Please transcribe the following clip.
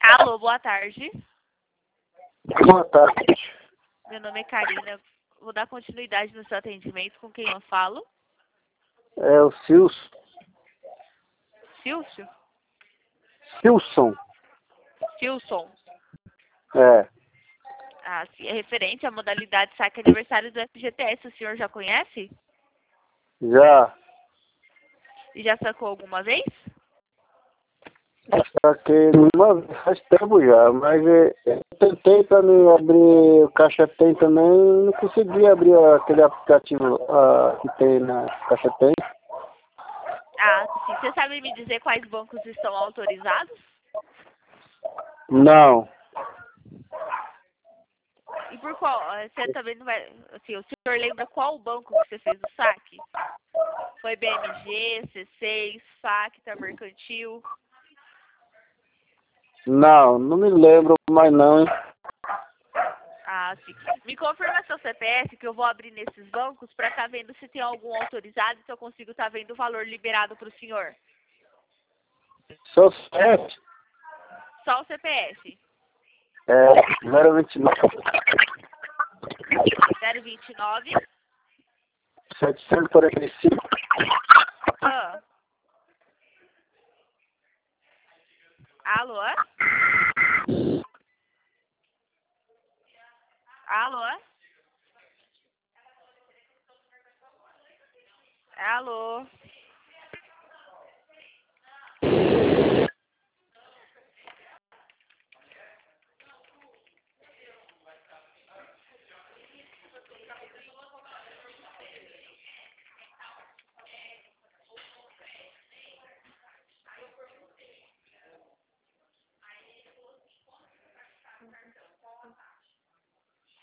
Alô, boa tarde. Boa tarde. Meu nome é Karina. Vou dar continuidade no seu atendimento. Com quem eu falo? É o Silson. Silcio? Silson. Silson. É. Ah, sim. É referente à modalidade saque aniversário do FGTS. O senhor já conhece? Já. E já sacou alguma vez? Saquei uma vez, faz tempo já, mas eu tentei para mim abrir o Caixa Tem também, não consegui abrir aquele aplicativo que tem na Caixa Tem. Ah, sim. Você sabe me dizer quais bancos estão autorizados? Não. E por qual? Você também não vai. Assim, o senhor lembra qual banco que você fez o saque? Foi BMG, C6, Facta, Mercantil? Não me lembro mais não, hein? Ah, sim. Me confirma seu CPF que eu vou abrir nesses bancos para estar vendo se tem algum autorizado e se eu consigo estar vendo o valor liberado para o senhor. Sou certo. Só o CPF. É 029 029. 745 Ah. Alô?